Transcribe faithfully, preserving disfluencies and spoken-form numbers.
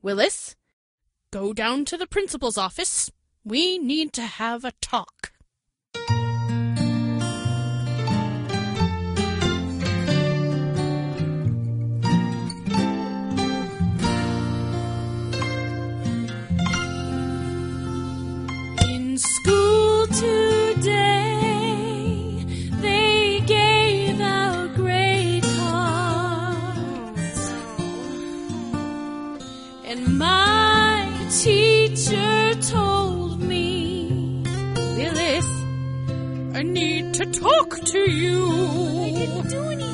Willis, go down to the principal's office. We need to have a talk. In school today, they gave out grade cards, and my teacher told me, Willis, I need to talk to you.